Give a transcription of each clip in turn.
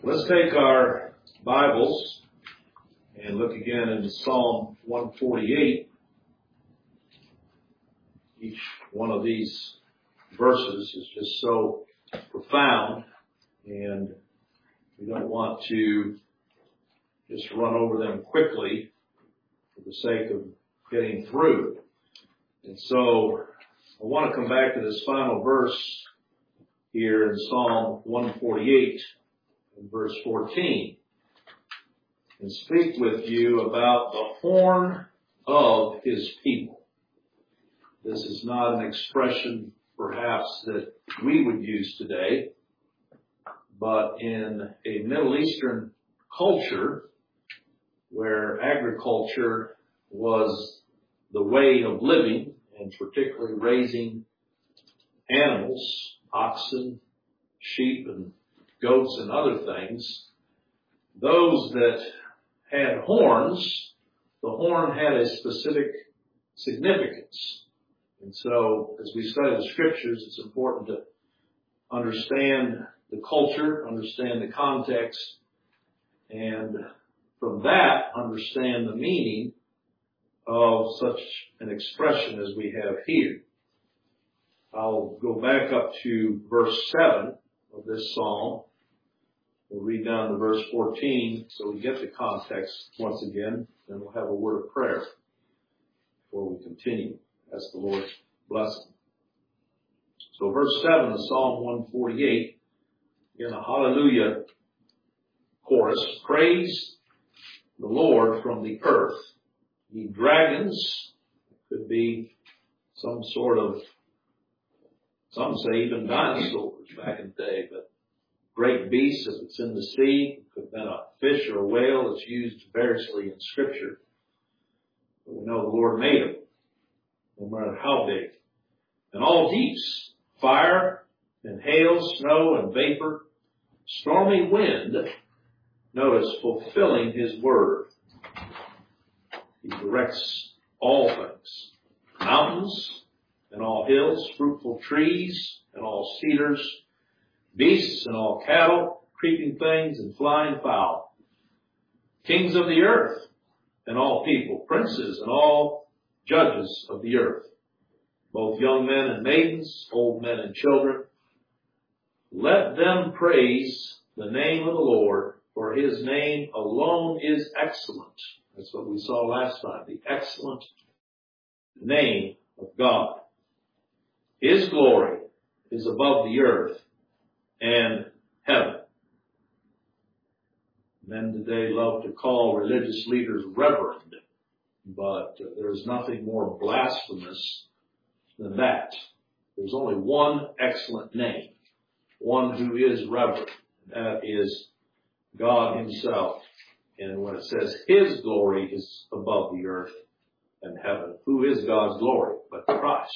Let's take our Bibles and look again into Psalm 148. Each one of these verses is just so profound, and we don't want to just run over them quickly for the sake of getting through. And so I want to come back to this final verse here in Psalm 148 and verse 14 and speak with you about the horn of his people. This is not an expression perhaps that we would use today, but in a Middle Eastern culture where agriculture was the way of living, and particularly raising animals, oxen, sheep, and goats and other things, those that had horns, the horn had a specific significance. And so, as we study the scriptures, it's important to understand the culture, understand the context, and from that, understand the meaning of such an expression as we have here. I'll go back up to verse 7 of this psalm. We'll read down to verse 14 so we get the context once again, and we'll have a word of prayer before we continue. Ask the Lord's blessing. So verse 7 of Psalm 148, in a hallelujah chorus, praise the Lord from the earth. Ye dragons, could be some sort of, some say even dinosaurs back in the day, but great beasts, if it's in the sea, could have been a fish or a whale. It's used variously in Scripture. But we know the Lord made them, no matter how big. And all deeps, fire and hail, snow and vapor, stormy wind, notice, fulfilling his word. He directs all things. Mountains and all hills, fruitful trees and all cedars, beasts and all cattle, creeping things and flying fowl, kings of the earth and all people, princes and all judges of the earth, both young men and maidens, old men and children. Let them praise the name of the Lord, for his name alone is excellent. That's what we saw last time, the excellent name of God. His glory is above the earth and heaven. Men today love to call religious leaders reverend, but there's nothing more blasphemous than that. There's only one excellent name, one who is reverend, and that is God himself. And when it says his glory is above the earth and heaven, who is God's glory but Christ?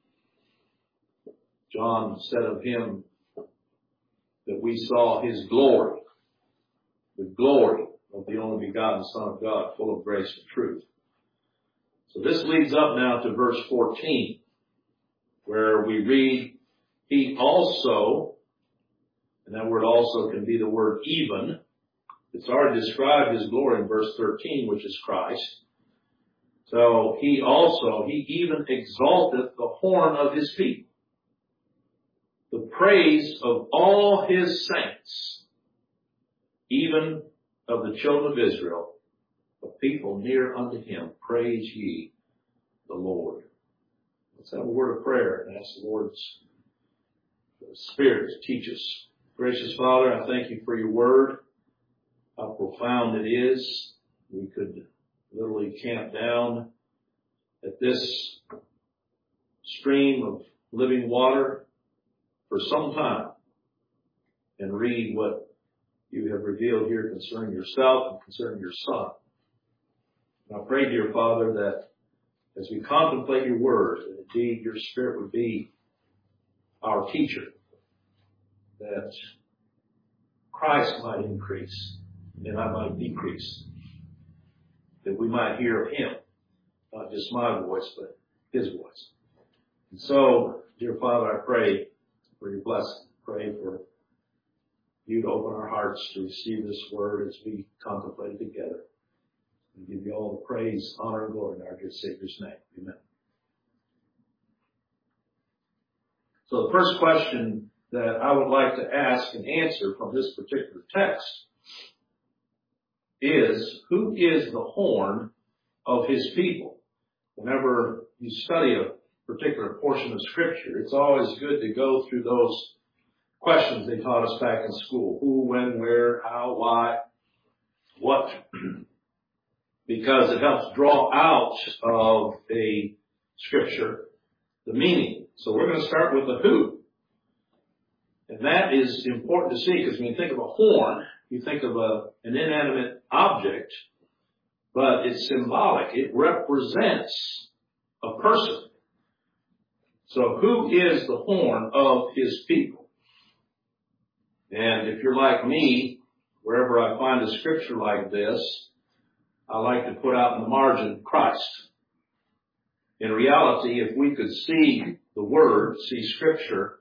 John said of him that we saw his glory, the glory of the only begotten Son of God, full of grace and truth. So this leads up now to verse 14, where we read, he also, and that word also can be the word even. It's already described his glory in verse 13, which is Christ. So he even exalteth the horn of his people, the praise of all his saints, even of the children of Israel, a people near unto him. Praise ye the Lord. Let's have a word of prayer and ask the Lord's Spirit to teach us. Gracious Father, I thank you for your word, how profound it is. We could literally camp down at this stream of living water for some time and read what you have revealed here concerning yourself and concerning your Son. And I pray, dear Father, that as we contemplate your word, that indeed your Spirit would be our teacher, that Christ might increase and I might decrease, that we might hear of him, not just my voice, but his voice. And so, dear Father, I pray for your blessing. Pray for you to open our hearts to receive this word as we contemplate it together. We give you all the praise, honor, and glory in our dear Savior's name. Amen. So the first question that I would like to ask and answer from this particular text is, who is the horn of his people? Whenever you study a particular portion of Scripture, it's always good to go through those questions they taught us back in school. Who, when, where, how, why, what, because it helps draw out of a Scripture the meaning. So we're going to start with the who. And that is important to see, because when you think of a horn, you think of an inanimate object, but it's symbolic. It represents a person. So who is the horn of his people? And if you're like me, wherever I find a scripture like this, I like to put out in the margin, Christ. In reality, if we could see the Word, see Scripture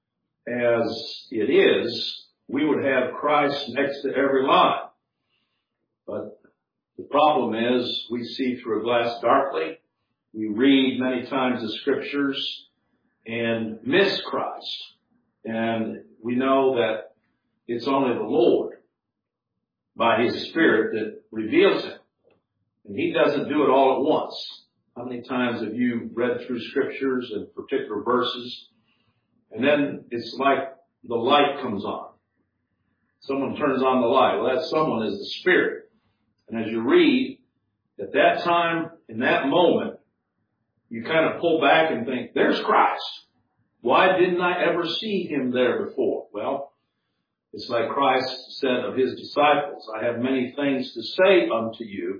as it is, we would have Christ next to every line. But the problem is we see through a glass darkly. We read many times the Scriptures and miss Christ. And we know that it's only the Lord, by His Spirit, that reveals Him. And He doesn't do it all at once. How many times have you read through Scriptures and particular verses, and then it's like the light comes on? Someone turns on the light. Well, that someone is the Spirit. And as you read, at that time, in that moment, you kind of pull back and think, there's Christ. Why didn't I ever see Him there before? Well, it's like Christ said of His disciples, I have many things to say unto you,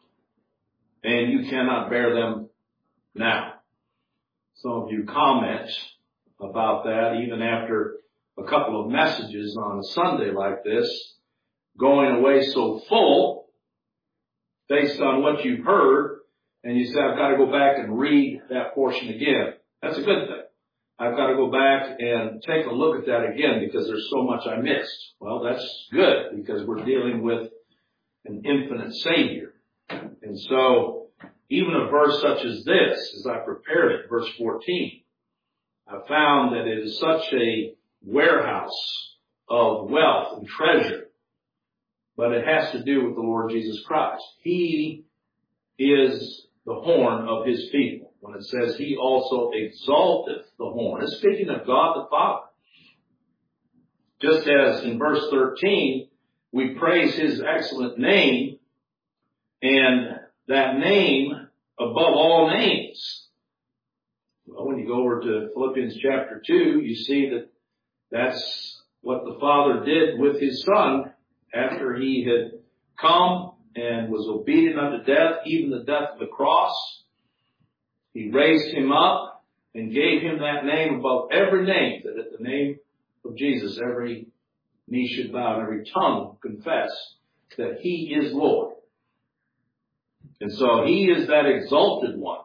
and you cannot bear them now. Some of you comment about that even after a couple of messages on a Sunday like this, going away so full based on what you've heard, and you say, I've got to go back and read that portion again. That's a good thing. I've got to go back and take a look at that again because there's so much I missed. Well, that's good because we're dealing with an infinite Savior. And so, even a verse such as this, as I prepared it, verse 14, I found that it is such a warehouse of wealth and treasure, but it has to do with the Lord Jesus Christ. He is the horn of His people. When it says He also exalteth the horn, it's speaking of God the Father. Just as in verse 13, we praise His excellent name, and that name above all names. Well, when you go over to Philippians chapter 2, you see that that's what the Father did with His Son after He had come and was obedient unto death, even the death of the cross. He raised Him up and gave Him that name above every name, that at the name of Jesus every knee should bow and every tongue confess that He is Lord. And so He is that exalted one.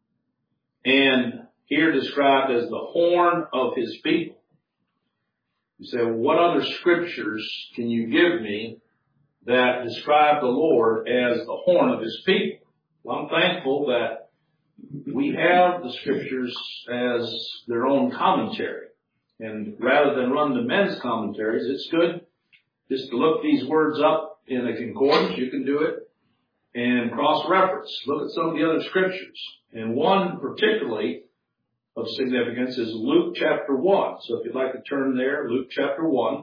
And here described as the horn of His people. You say, well, what other scriptures can you give me that describe the Lord as the horn of His people? Well, I'm thankful that we have the scriptures as their own commentary. And rather than run the men's commentaries, it's good just to look these words up in a concordance. You can do it. And cross-reference. Look at some of the other scriptures. And one particularly of significance is Luke chapter 1. So if you'd like to turn there, Luke chapter 1.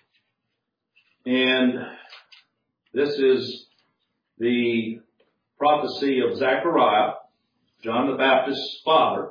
And this is the prophecy of Zechariah, John the Baptist's father,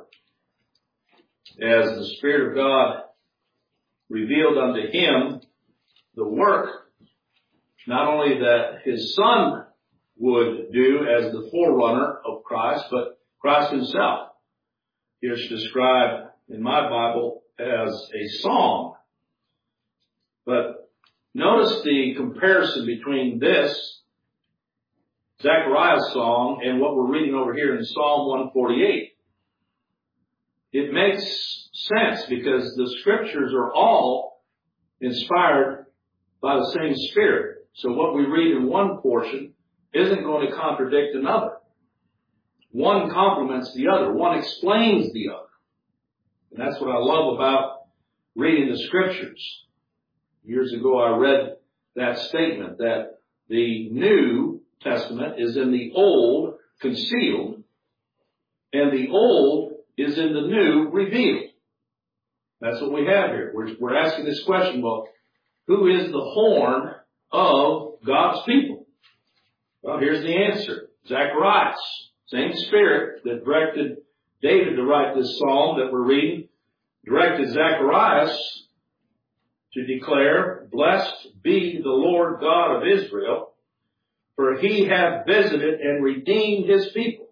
as the Spirit of God revealed unto him the work, not only that his son would do as the forerunner of Christ, but Christ Himself. Here's described in my Bible as a song. But notice the comparison between this, Zechariah's song, and what we're reading over here in Psalm 148. It makes sense because the scriptures are all inspired by the same Spirit. So what we read in one portion isn't going to contradict another. One complements the other. One explains the other. And that's what I love about reading the Scriptures. Years ago I read that statement that the New Testament is in the Old concealed, and the Old is in the New revealed. That's what we have here. We're asking this question, well, who is the horn of God's people? Well, here's the answer. Zacharias, same Spirit that directed David to write this psalm that we're reading, directed Zacharias to declare, "Blessed be the Lord God of Israel, for he hath visited and redeemed his people."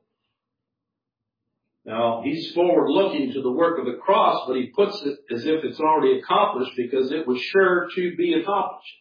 Now, he's forward looking to the work of the cross, but he puts it as if it's already accomplished because it was sure to be accomplished.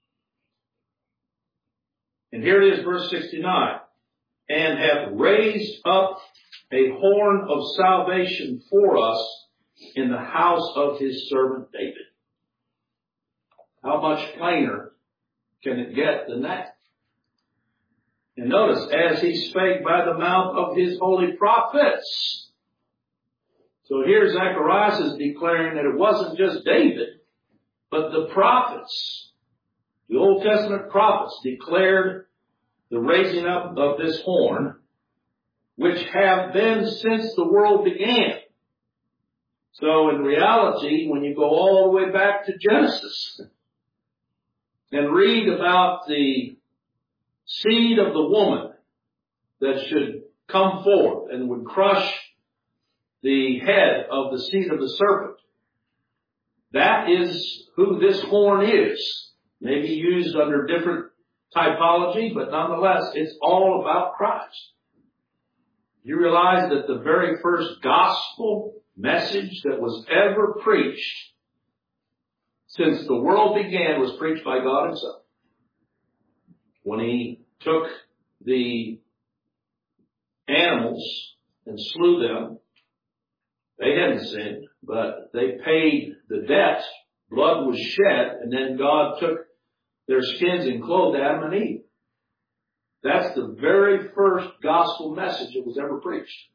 And here it is, verse 69. "And hath raised up a horn of salvation for us in the house of his servant David." How much plainer can it get than that? And notice, "as he spake by the mouth of his holy prophets." So here Zacharias is declaring that it wasn't just David, but the prophets, the Old Testament prophets, declared the raising up of this horn, which have been since the world began. So in reality, when you go all the way back to Genesis and read about the seed of the woman that should come forth and would crush the head of the seed of the serpent, that is who this horn is. Maybe used under different typology, but nonetheless, it's all about Christ. You realize that the very first gospel message that was ever preached since the world began was preached by God himself. When he took the animals and slew them, they hadn't sinned, but they paid the debt. Blood was shed, and then God took their skins and clothed Adam and Eve. That's the very first gospel message that was ever preached.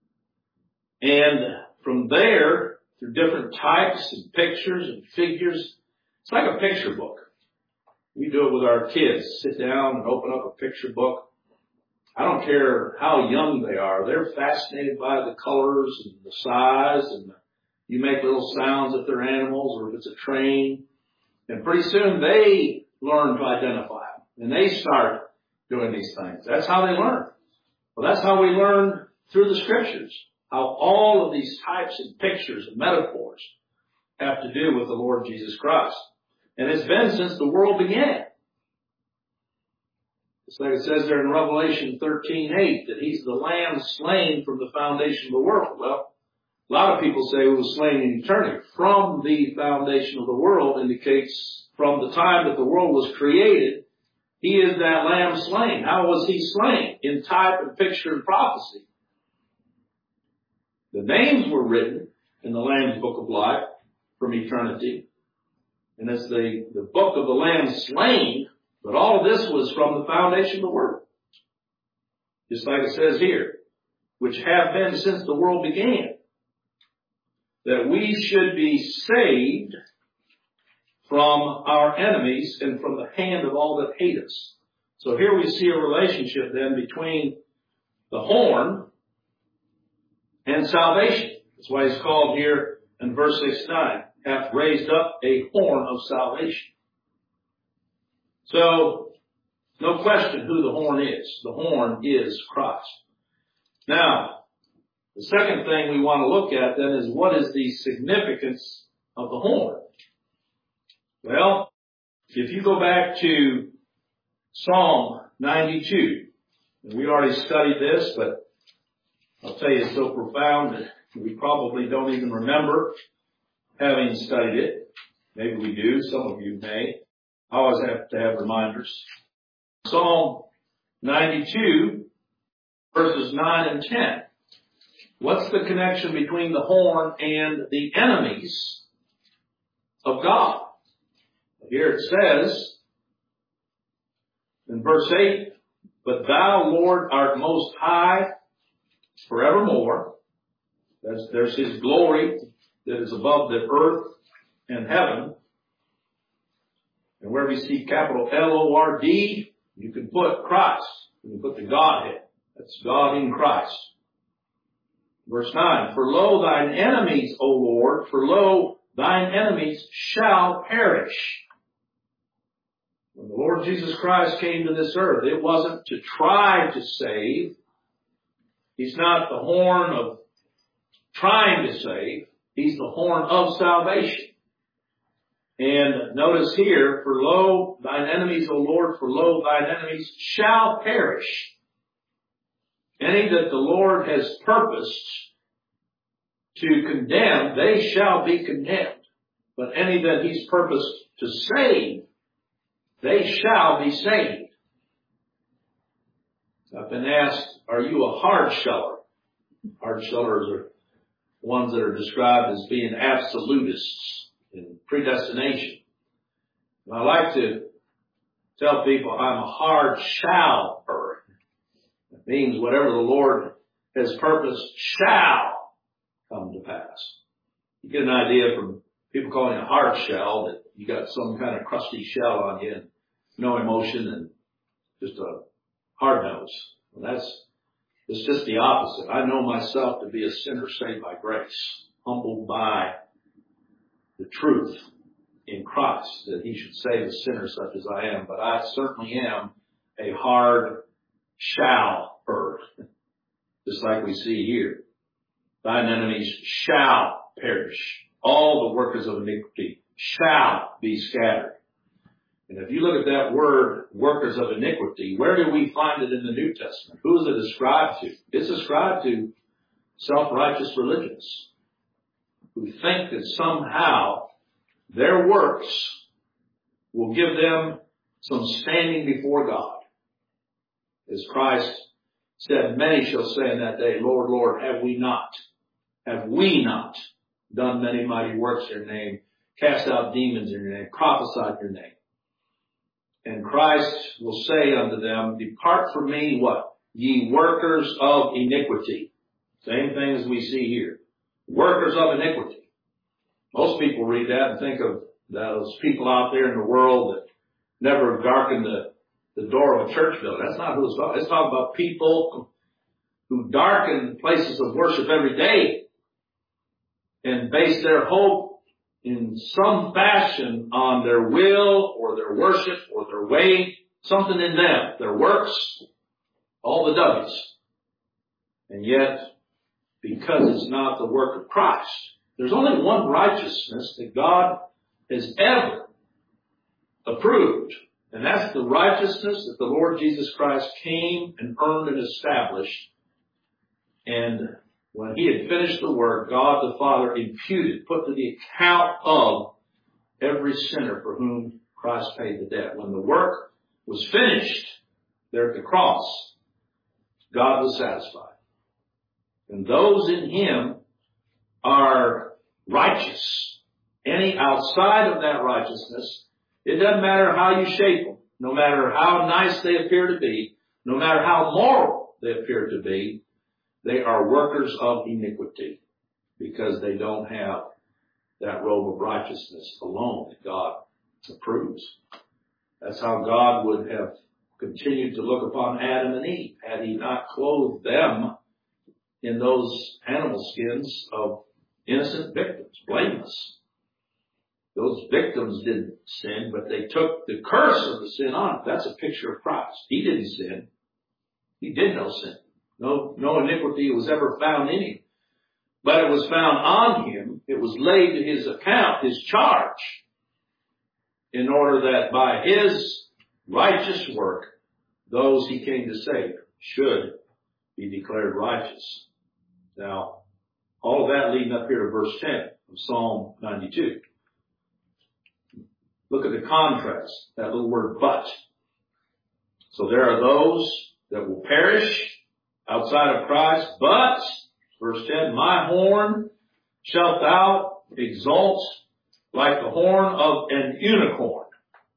And from there, through different types and pictures and figures, it's like a picture book. We do it with our kids. Sit down and open up a picture book. I don't care how young they are. They're fascinated by the colors and the size, and you make little sounds if they're animals or if it's a train. And pretty soon they learn to identify them. And they start doing these things. That's how they learn. Well, that's how we learn through the Scriptures. How all of these types and pictures and metaphors have to do with the Lord Jesus Christ. And it's been since the world began. It's like it says there in Revelation 13:8 that he's the Lamb slain from the foundation of the world. Well, a lot of people say he was slain in eternity. From the foundation of the world indicates from the time that the world was created, he is that Lamb slain. How was he slain? In type and picture and prophecy. The names were written in the Lamb's book of life from eternity. And it's the book of the Lamb slain, but all of this was from the foundation of the world. Just like it says here, which have been since the world began. That we should be saved from our enemies and from the hand of all that hate us. So here we see a relationship then between the horn and salvation. That's why he's called here in verse 69, hath raised up a horn of salvation. So, no question who the horn is. The horn is Christ. Now, the second thing we want to look at then is what is the significance of the horn? Well, if you go back to Psalm 92, and we already studied this, but I'll tell you it's so profound that we probably don't even remember having studied it. Maybe we do. Some of you may. I always have to have reminders. Psalm 92, verses 9 and 10. What's the connection between the horn and the enemies of God? Here it says in verse 8, but thou, Lord, art most high forevermore. There's his glory that is above the earth and heaven. And where we see capital L-O-R-D, you can put Christ. You can put the Godhead. That's God in Christ. Verse 9, for lo, thine enemies, O Lord, for lo, thine enemies shall perish. When the Lord Jesus Christ came to this earth, it wasn't to try to save. He's not the horn of trying to save. He's the horn of salvation. And notice here, for lo, thine enemies, O Lord, for lo, thine enemies shall perish. Any that the Lord has purposed to condemn, they shall be condemned. But any that he's purposed to save, they shall be saved. I've been asked, are you a hard sheller? Hard shellers are ones that are described as being absolutists in predestination. And I like to tell people I'm a hard shaller. It means whatever the Lord has purposed shall come to pass. You get an idea from people calling it a hard shell that you got some kind of crusty shell on you and no emotion and just a hard nose. Well, it's just the opposite. I know myself to be a sinner saved by grace, humbled by the truth in Christ, that he should save a sinner such as I am. But I certainly am a hard shaller, just like we see here. Thine enemies shall perish. All the workers of iniquity shall be scattered. And if you look at that word, workers of iniquity, where do we find it in the New Testament? Who is it ascribed to? It's ascribed to self-righteous religionists who think that somehow their works will give them some standing before God. As Christ said, many shall say in that day, Lord, Lord, have we not done many mighty works in your name, cast out demons in your name, prophesied in your name? And Christ will say unto them, depart from me, what? Ye workers of iniquity. Same thing as we see here. Workers of iniquity. Most people read that and think of those people out there in the world that never darkened the door of a church building. That's not who it's talking about. It's talking about people who darken places of worship every day and base their hope in some fashion on their will or their worship or their way, something in them, their works, all the W's. And yet, because it's not the work of Christ, there's only one righteousness that God has ever approved. And that's the righteousness that the Lord Jesus Christ came and earned and established. And when he had finished the work, God the Father imputed, put to the account of every sinner for whom Christ paid the debt. When the work was finished there at the cross, God was satisfied. And those in him are righteous. Any outside of that righteousness, it doesn't matter how you shape them, no matter how nice they appear to be, no matter how moral they appear to be, they are workers of iniquity because they don't have that robe of righteousness alone that God approves. That's how God would have continued to look upon Adam and Eve had he not clothed them in those animal skins of innocent victims, blameless. Those victims didn't sin, but they took the curse of the sin on. That's a picture of Christ. He didn't sin. He did no sin. No iniquity was ever found in him. But it was found on him. It was laid to his account, his charge, in order that by his righteous work, those he came to save should be declared righteous. Now, all of that leading up here to verse 10 of Psalm 92. Look at the contrast, that little word but. So there are those that will perish outside of Christ, but, verse 10, my horn shalt thou exalt like the horn of an unicorn.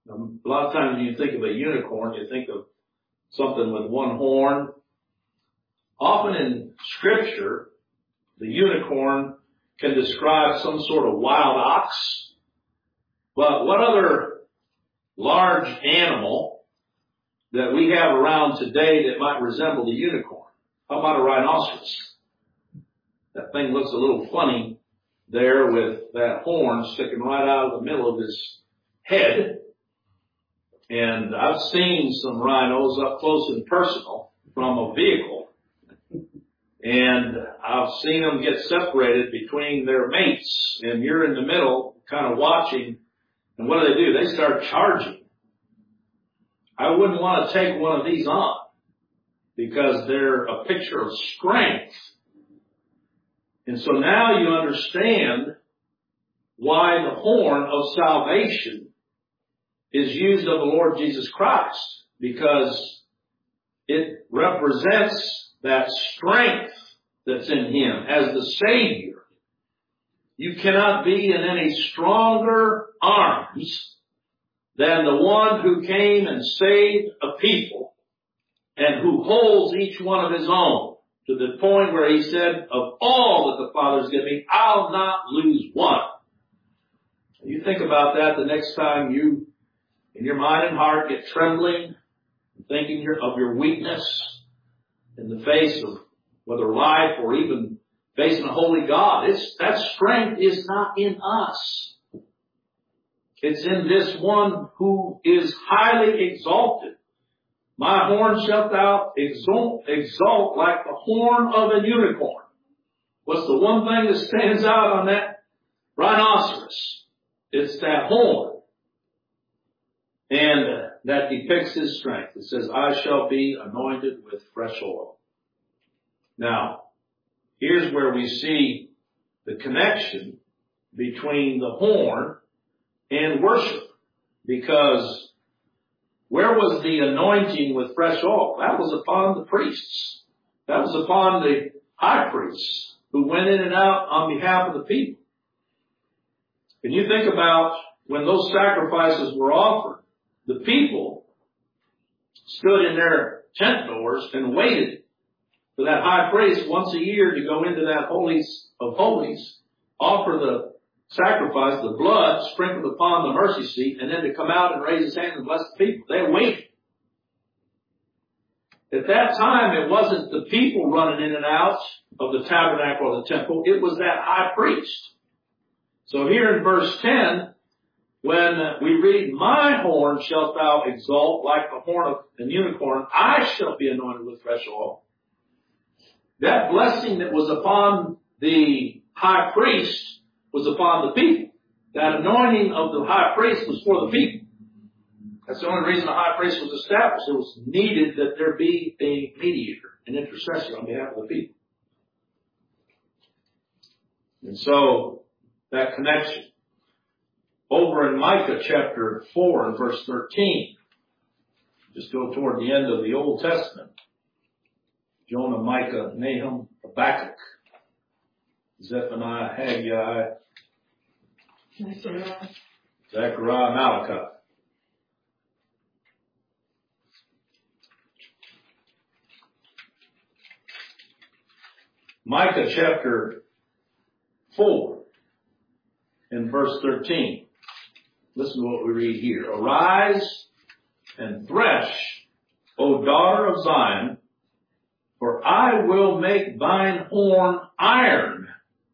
A lot of times when you think of a unicorn, you think of something with one horn. Often in Scripture, the unicorn can describe some sort of wild ox. But what other large animal that we have around today that might resemble the unicorn? How about a rhinoceros? That thing looks a little funny there with that horn sticking right out of the middle of his head. And I've seen some rhinos up close and personal from a vehicle. And I've seen them get separated between their mates. And you're in the middle kind of watching. And what do? They start charging. I wouldn't want to take one of these on because they're a picture of strength. And so now you understand why the horn of salvation is used of the Lord Jesus Christ, because it represents that strength that's in Him as the Savior. You cannot be in any stronger arms than the one who came and saved a people and who holds each one of His own to the point where He said, of all that the Father has given me, I'll not lose one. You think about that the next time you, in your mind and heart, get trembling, thinking of your weakness in the face of whether life or even facing a holy God. That strength is not in us. It's in this one who is highly exalted. My horn shalt thou exalt like the horn of a unicorn. What's the one thing that stands out on that rhinoceros? It's that horn. And that depicts His strength. It says, I shall be anointed with fresh oil. Now, here's where we see the connection between the horn and worship. Because where was the anointing with fresh oil? That was upon the priests. That was upon the high priests who went in and out on behalf of the people. Can you think about when those sacrifices were offered? The people stood in their tent doors and waited for that high priest once a year to go into that holies of holies, offer the sacrifice, the blood sprinkled upon the mercy seat, and then to come out and raise his hand and bless the people. They waited. At that time, it wasn't the people running in and out of the tabernacle or the temple. It was that high priest. So here in verse 10, when we read, my horn shalt thou exalt like the horn of an unicorn, I shall be anointed with fresh oil. That blessing that was upon the high priest was upon the people. That anointing of the high priest was for the people. That's the only reason the high priest was established. It was needed that there be a mediator, an intercessor on behalf of the people. And so, that connection. Over in Micah chapter 4 and verse 13, just go toward the end of the Old Testament. Jonah, Micah, Nahum, Habakkuk, Zephaniah, Haggai, Zechariah, Malachi. Micah chapter 4 and verse 13. Listen to what we read here. Arise and thresh, O daughter of Zion, for I will make thine horn iron.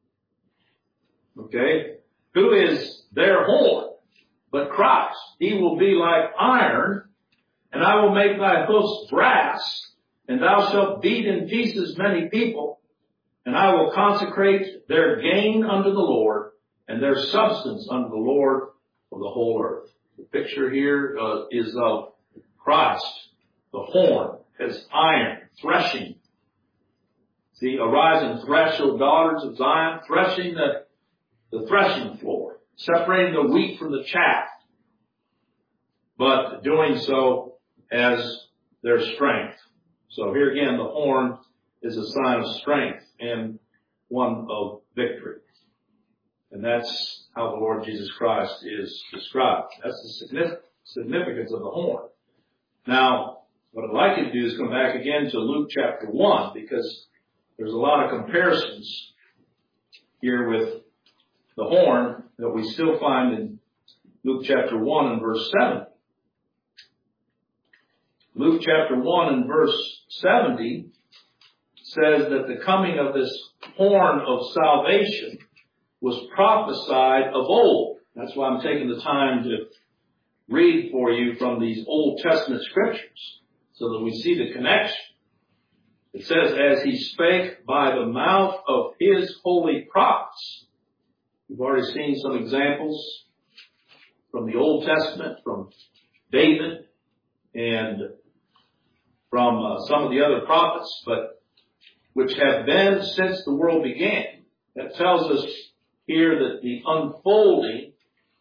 Okay? Who is their horn? But Christ. He will be like iron, and I will make thy hoofs brass, and thou shalt beat in pieces many people, and I will consecrate their gain unto the Lord, and their substance unto the Lord of the whole earth. The picture here is of Christ, the horn, as iron, threshing. See, arise and thresh, O daughters of Zion, threshing the threshing floor, separating the wheat from the chaff, but doing so as their strength. So here again, the horn is a sign of strength and one of victory. And that's how the Lord Jesus Christ is described. That's the significance of the horn. Now, what I'd like you to do is come back again to Luke chapter 1, because there's a lot of comparisons here with the horn that we still find in Luke chapter 1 and verse 70. Luke chapter 1 and verse 70 says that the coming of this horn of salvation was prophesied of old. That's why I'm taking the time to read for you from these Old Testament scriptures so that we see the connection. It says, as he spake by the mouth of his holy prophets. We've already seen some examples from the Old Testament, from David and from some of the other prophets, but which have been since the world began. That tells us here that the unfolding,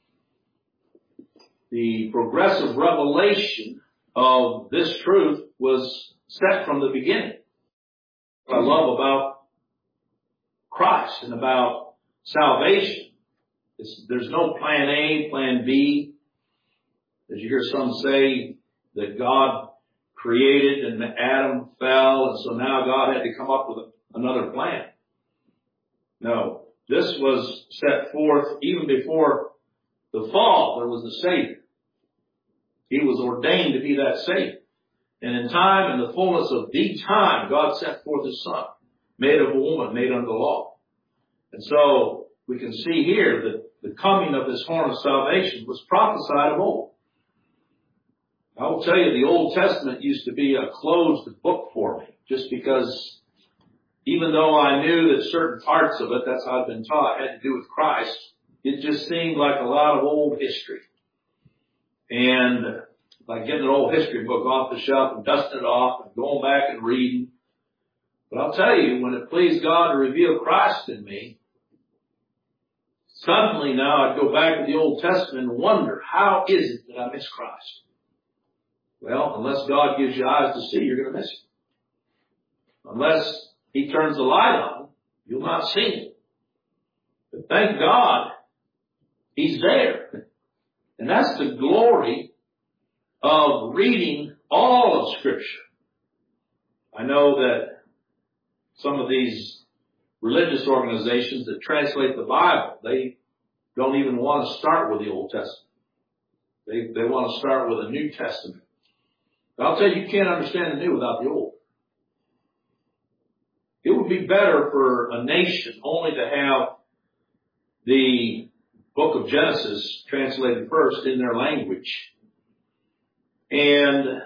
the progressive revelation of this truth was set from the beginning. What I love about Christ and about salvation is there's no plan A, plan B. As you hear some say that God created and Adam fell, and so now God had to come up with another plan. No, this was set forth even before the fall. There was a Savior. He was ordained to be that Savior. And in time, in the fullness of the time, God sent forth His Son, made of a woman, made under the law. And so we can see here that the coming of this horn of salvation was prophesied of old. I will tell you, the Old Testament used to be a closed book for me, just because even though I knew that certain parts of it, that's how I've been taught, had to do with Christ, it just seemed like a lot of old history. And like getting an old history book off the shelf and dusting it off and going back and reading. But I'll tell you, when it pleased God to reveal Christ in me, suddenly now I'd go back to the Old Testament and wonder, how is it that I miss Christ? Well, unless God gives you eyes to see, you're going to miss it. Unless He turns the light on, you'll not see it. But thank God, He's there. And that's the glory of reading all of Scripture. I know that some of these religious organizations that translate the Bible, they don't even want to start with the Old Testament. They want to start with a New Testament. But I'll tell you, you can't understand the New without the Old. It would be better for a nation only to have the book of Genesis translated first in their language and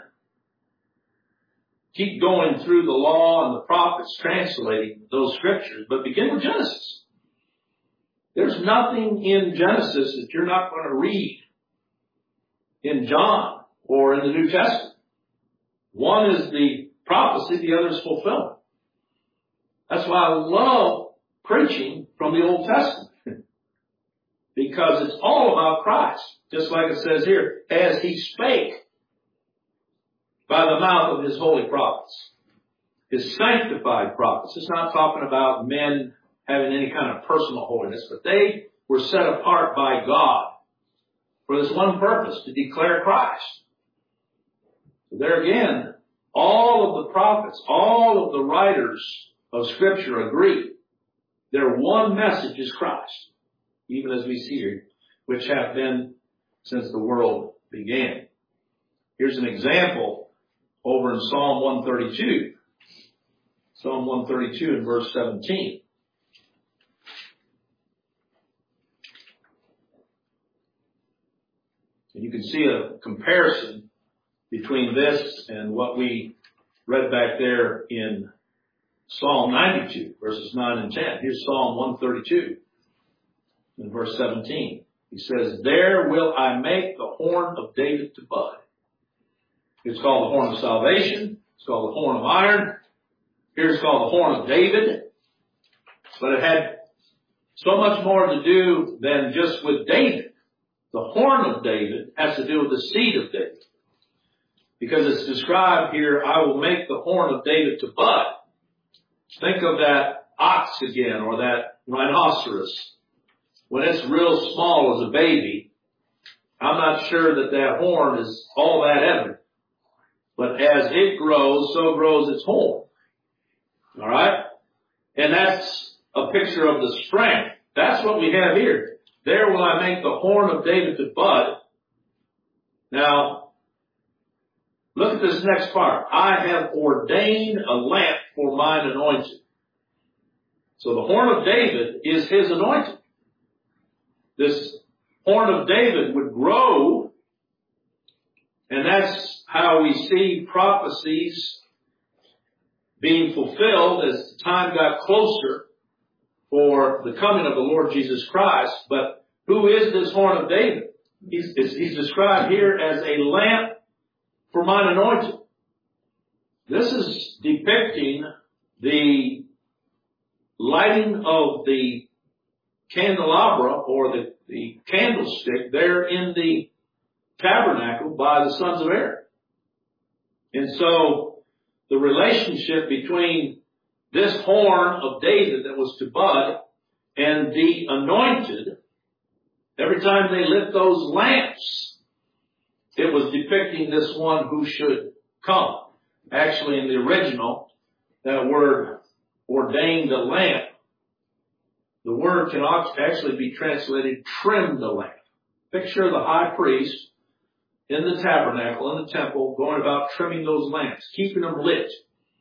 keep going through the law and the prophets translating those scriptures, but begin with Genesis. There's nothing in Genesis that you're not going to read in John or in the New Testament. One is the prophecy, the other is fulfillment. That's why I love preaching from the Old Testament. Because it's all about Christ. Just like it says here, as He spake by the mouth of His holy prophets. His sanctified prophets. It's not talking about men having any kind of personal holiness, but they were set apart by God for this one purpose, to declare Christ. So there again, all of the prophets, all of the writers of Scripture agree. Their one message is Christ. Even as we see here, which have been since the world began. Here's an example over in Psalm 132. Psalm 132 and verse 17. And you can see a comparison between this and what we read back there in Psalm 92, verses 9 and 10. Here's Psalm 132. In verse 17, he says, there will I make the horn of David to bud. It's called the horn of salvation. It's called the horn of iron. Here it's called the horn of David. But it had so much more to do than just with David. The horn of David has to do with the seed of David. Because it's described here, I will make the horn of David to bud. Think of that ox again, or that rhinoceros. When it's real small as a baby, I'm not sure that that horn is all that evident. But as it grows, so grows its horn. All right? And that's a picture of the strength. That's what we have here. There will I make the horn of David to bud. Now, look at this next part. I have ordained a lamp for mine anointed. So the horn of David is his anointing. This horn of David would grow, and that's how we see prophecies being fulfilled as the time got closer for the coming of the Lord Jesus Christ. But who is this horn of David? He's described here as a lamp for mine anointed. This is depicting the lighting of the candelabra or the candlestick there in the tabernacle by the sons of Aaron. And so the relationship between this horn of David that was to bud and the anointed, every time they lit those lamps, it was depicting this one who should come. Actually, in the original, that word ordained a lamp, the word can actually be translated trim the lamp. Picture the high priest in the tabernacle, in the temple, going about trimming those lamps, keeping them lit.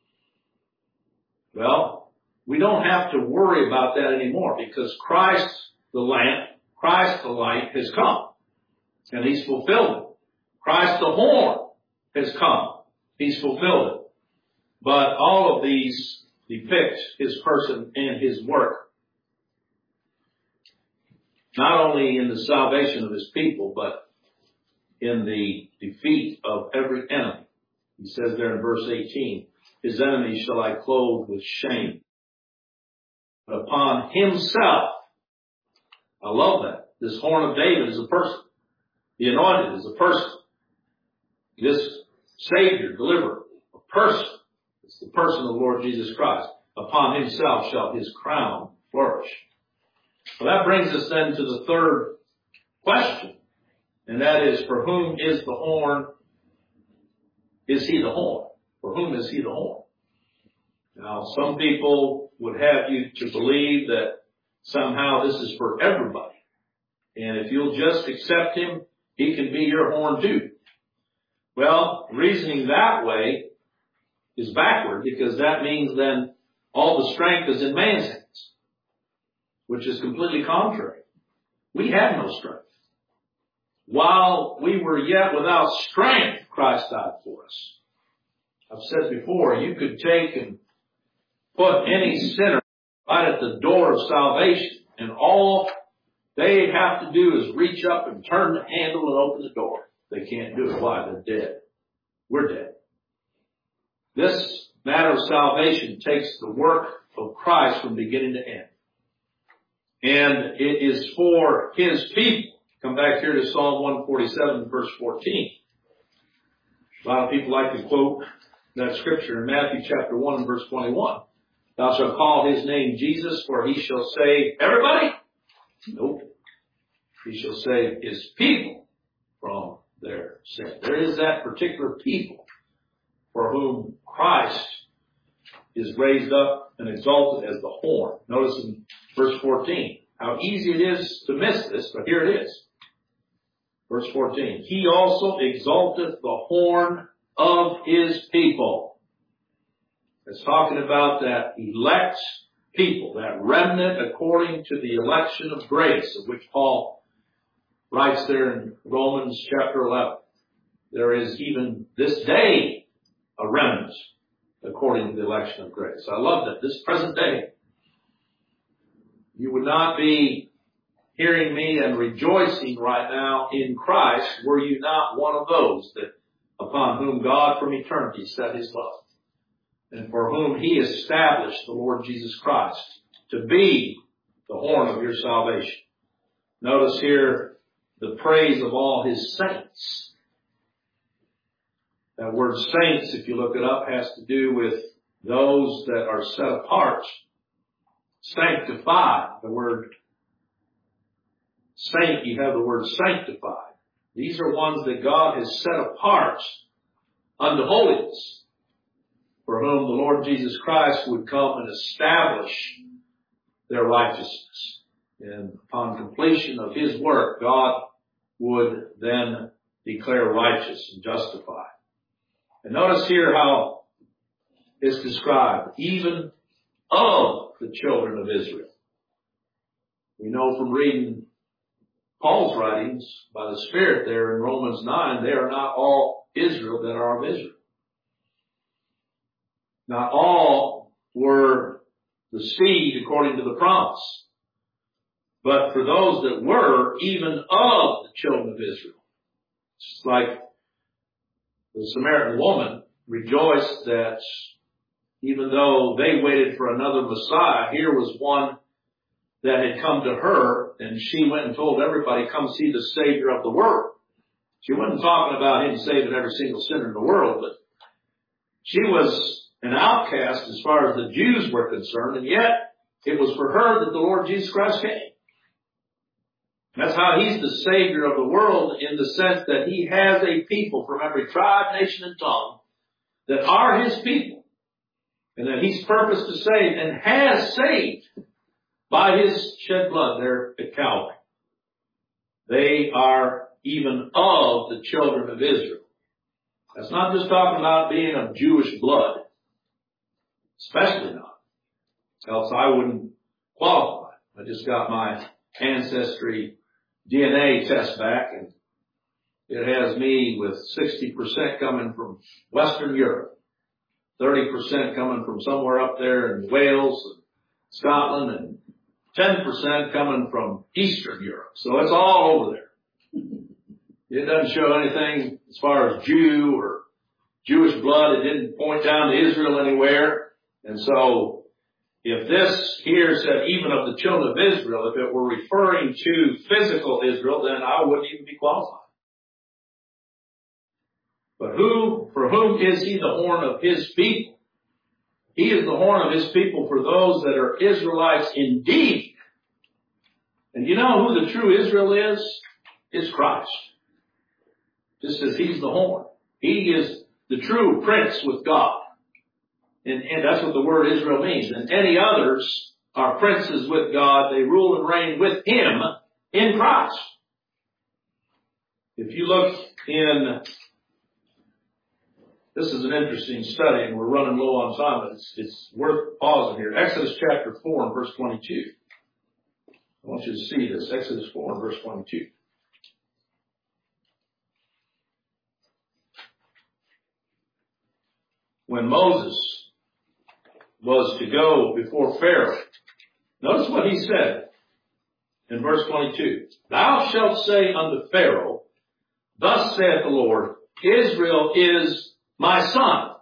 Well, we don't have to worry about that anymore because Christ, the lamp, Christ, the light, has come. And he's fulfilled it. Christ, the horn, has come. He's fulfilled it. But all of these depict his person and his work. Not only in the salvation of his people, but in the defeat of every enemy. He says there in verse 18, his enemies shall I clothe with shame. But upon himself, I love that. This horn of David is a person. The anointed is a person. This Savior, deliverer, a person. It's the person of the Lord Jesus Christ. Upon himself shall his crown flourish. Well, that brings us then to the third question. And that is, for whom is the horn? Is he the horn? For whom is he the horn? Now, some people would have you to believe that somehow this is for everybody. And if you'll just accept him, he can be your horn too. Well, reasoning that way is backward because that means then all the strength is in man's hands, which is completely contrary. We have no strength. While we were yet without strength, Christ died for us. I've said before, you could take and put any sinner right at the door of salvation, and all they have to do is reach up and turn the handle and open the door. They can't do it. Why? They're dead. We're dead. This matter of salvation takes the work of Christ from beginning to end. And it is for his people. Come back here to Psalm 147, verse 14. A lot of people like to quote that scripture in Matthew chapter 1 and verse 21. Thou shalt call his name Jesus, for he shall save everybody? Nope. He shall save his people from their sin. There is that particular people for whom Christ is raised up and exalted as the horn. Notice in verse 14 how easy it is to miss this, but here it is. Verse 14, he also exalteth the horn of his people. It's talking about that elect people, that remnant according to the election of grace, of which Paul writes there in Romans chapter 11. There is even this day a remnant according to the election of grace. I love that. This present day, you would not be hearing me and rejoicing right now in Christ were you not one of those that upon whom God from eternity set his love, and for whom he established the Lord Jesus Christ to be the horn of your salvation. Notice here the praise of all his saints. That word saints, if you look it up, has to do with those that are set apart, sanctified. The word saint, you have the word sanctified. These are ones that God has set apart unto holiness, for whom the Lord Jesus Christ would come and establish their righteousness. And upon completion of His work, God would then declare righteous and justify. And notice here how it's described, even of the children of Israel. We know from reading Paul's writings by the Spirit there in Romans 9, they are not all Israel that are of Israel. Not all were the seed according to the promise. But for those that were, even of the children of Israel. It's like the Samaritan woman rejoiced that even though they waited for another Messiah, here was one that had come to her, and she went and told everybody, come see the Savior of the world. She wasn't talking about Him saving every single sinner in the world, but she was an outcast as far as the Jews were concerned, and yet it was for her that the Lord Jesus Christ came. That's how He's the Savior of the world, in the sense that He has a people from every tribe, nation, and tongue that are His people, and that He's purposed to save and has saved by His shed blood there at Calvary. They are even of the children of Israel. That's not just talking about being of Jewish blood. Especially not. Else I wouldn't qualify. I just got my Ancestry DNA test back, and it has me with 60% coming from Western Europe, 30% coming from somewhere up there in Wales and Scotland, and 10% coming from Eastern Europe. So it's all over there. It doesn't show anything as far as Jew or Jewish blood. It didn't point down to Israel anywhere. And so if this here said even of the children of Israel, if it were referring to physical Israel, then I wouldn't even be qualified. But for whom is He the horn of His people? He is the horn of His people for those that are Israelites indeed. And you know who the true Israel is? It's Christ. Just as He's the horn. He is the true prince with God. And that's what the word Israel means. And any others are princes with God. They rule and reign with Him in Christ. If you look in, this is an interesting study, and we're running low on time, but it's worth pausing here. Exodus chapter 4 and verse 22. I want you to see this. Exodus 4 and verse 22. When Moses was to go before Pharaoh, notice what he said in verse 22. Thou shalt say unto Pharaoh, thus saith the Lord, Israel is my son,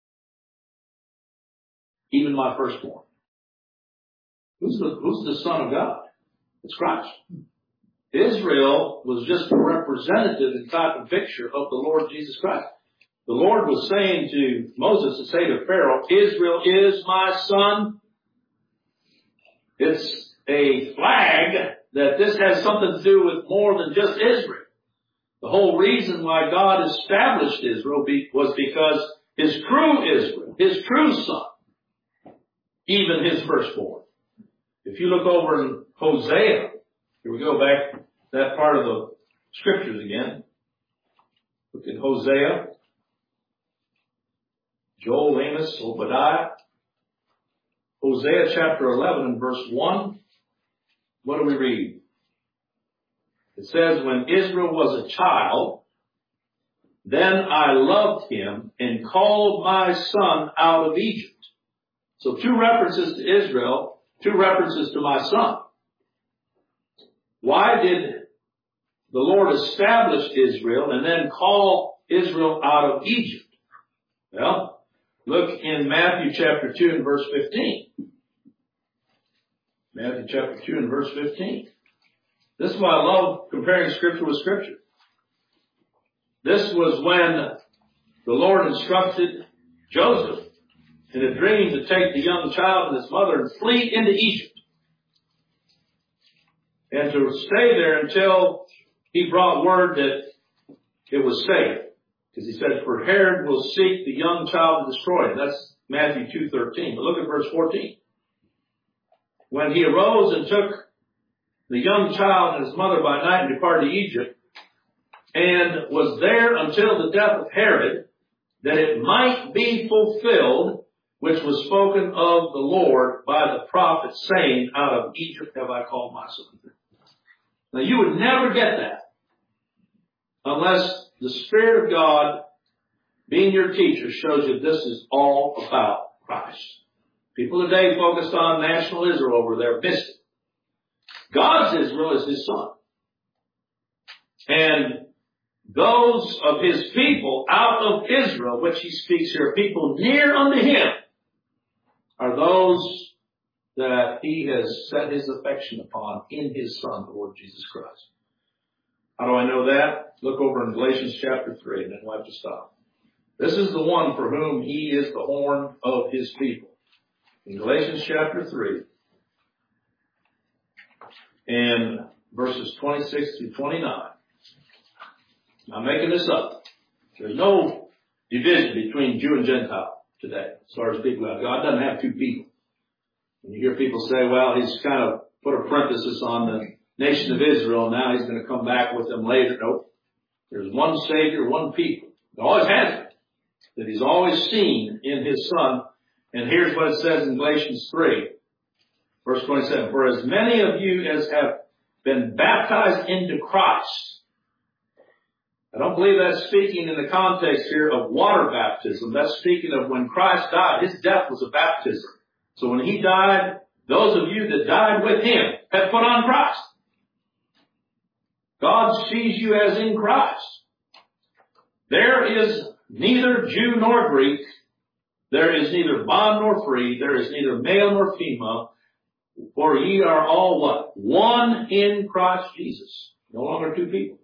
even my firstborn. Who's the son of God? It's Christ. Israel was just a representative and type and picture of the Lord Jesus Christ. The Lord was saying to Moses to say to Pharaoh, Israel is my son. It's a flag that this has something to do with more than just Israel. The whole reason why God established Israel was because His true Israel, His true son, even His firstborn. If you look over in Hosea, here we go back to that part of the scriptures again. Look at Hosea. Joel, Amos, Obadiah. Hosea chapter 11 and verse 1. What do we read? It says, when Israel was a child, then I loved him and called my son out of Egypt. So 2 references to Israel, 2 references to my son. Why did the Lord establish Israel and then call Israel out of Egypt? Well, look in Matthew chapter 2 and verse 15. Matthew chapter 2 and verse 15. This is why I love comparing Scripture with Scripture. This was when the Lord instructed Joseph in a dream to take the young child and his mother and flee into Egypt. And to stay there until he brought word that it was safe. Because he said, for Herod will seek the young child to destroy him. That's Matthew 2:13. But look at verse 14. When he arose and took the young child and his mother by night and departed to Egypt, and was there until the death of Herod, that it might be fulfilled, which was spoken of the Lord by the prophet, saying, out of Egypt have I called my son. Now you would never get that unless the Spirit of God, being your teacher, shows you this is all about Christ. People today focused on national Israel over there, missed it. God's Israel is His Son. And those of His people out of Israel, which He speaks here, people near unto Him, are those that He has set His affection upon in His Son, the Lord Jesus Christ. How do I know that? Look over in Galatians chapter 3, and then we'll have to stop. This is the one for whom He is the horn of His people. In Galatians chapter 3, and verses 26 through 29. I'm making this up. There's no division between Jew and Gentile today, as far as people go. God doesn't have two people. When you hear people say, well, He's kind of put a parenthesis on the nation of Israel, now He's going to come back with them later. Nope. There's one Savior, one people. It always has been. That He's always seen in His Son. And here's what it says in Galatians 3, verse 27. For as many of you as have been baptized into Christ. I don't believe that's speaking in the context here of water baptism. That's speaking of when Christ died. His death was a baptism. So when He died, those of you that died with Him have put on Christ. God sees you as in Christ. There is neither Jew nor Greek. There is neither bond nor free. There is neither male nor female. For ye are all what? One in Christ Jesus. No longer two people.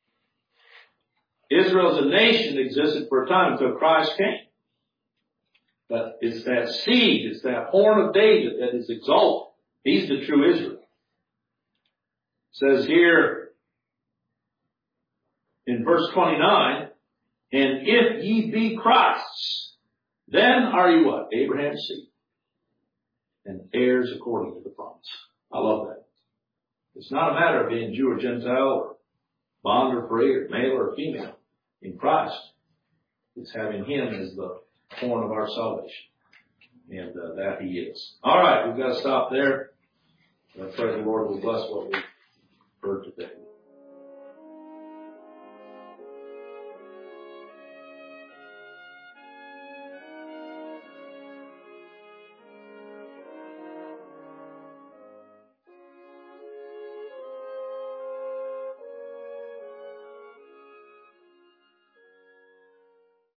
Israel as a nation existed for a time until Christ came. But it's that seed, it's that horn of David that is exalted. He's the true Israel. It says here in verse 29, and if ye be Christ's, then are you what? Abraham's seed. And heirs according to the promise. I love that. It's not a matter of being Jew or Gentile or bond or free or male or female. In Christ, it's having Him as the horn of our salvation. And that He is. All right, we've got to stop there. I pray the Lord will bless what we've heard today.